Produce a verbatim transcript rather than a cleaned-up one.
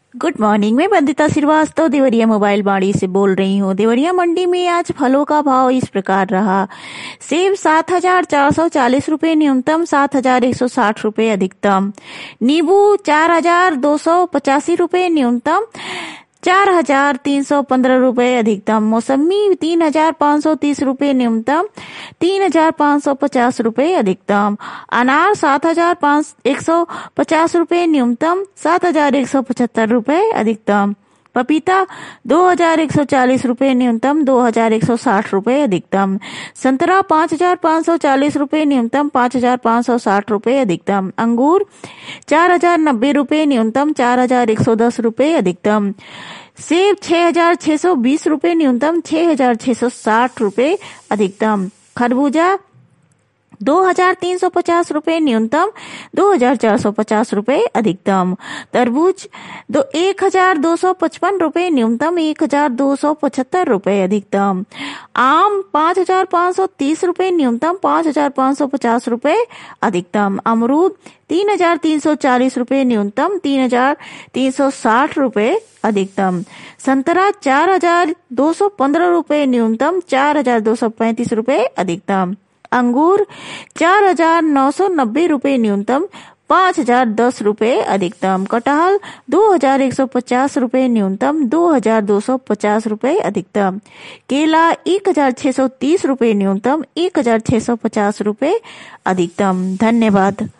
Good morning. मैं Vandita Srivastava Deoria mobile बाड़ी से बोल रही हूँ। देवरिया मंडी में आज फलों का भाव इस प्रकार रहा। सेब सात हजार चार सौ चालीस रूपये न्यूनतम, सात हजार एक सौ साठ रूपये अधिकतम। नींबू चार हजार दो सौ पचासी रूपये न्यूनतम, चार हजार तीन सौ पंद्रह रूपये अधिकतम। मौसमी तीन हजार पाँच सौ तीस रूपये न्यूनतम, तीन हजार पाँच सौ पचास रूपये अधिकतम। अनार सात हजार पाँच एक सौ पचास रूपये न्यूनतम, सात हजार एक सौ पचहत्तर रूपये अधिकतम। पपीता दो हजार एक सौ चालीस रूपये न्यूनतम, दो हजार एक सौ साठ रूपये अधिकतम। संतरा पाँच हजार पाँच सौ चालीस रूपये न्यूनतम, पाँच हजार पाँच सौ साठ रूपये अधिकतम। अंगूर चार हजार नब्बे रूपये न्यूनतम, चार हजार एक सौ दस रूपये अधिकतम। सेब छह हजार छह सौ बीस रूपये न्यूनतम, छह हजार छह सौ साठ रूपये अधिकतम। खरबूजा दो हजार तीन सौ पचास रूपये न्यूनतम, दो हजार चार सौ पचास रूपये अधिकतम। तरबूज दो एक हजार दो सौ पचपन रूपये न्यूनतम, एक हजार दो सौ पचहत्तर रूपये अधिकतम। आम पाँच हजार पाँच सौ तीस रूपये न्यूनतम, पाँच हजार पाँच सौ पचास रूपये अधिकतम। अमरूद तीन हजार तीन सौ चालीस रूपये न्यूनतम, तीन हजार तीन सौ साठ रूपये अधिकतम। संतरा चार हजार दो सौ पंद्रह रूपये न्यूनतम, चार हजार दो सौ पैंतीस रूपये अधिकतम। अंगूर चार हजार नौ सौ नब्बे रूपये न्यूनतम, पाँच हजार दस रूपये अधिकतम। कटहल दो हजार एक सौ पचास रूपये न्यूनतम, दो हजार दो सौ पचास रूपये अधिकतम। केला एक हजार छह सौ तीस रूपये न्यूनतम, एक हजार छह सौ पचास रूपये अधिकतम। धन्यवाद।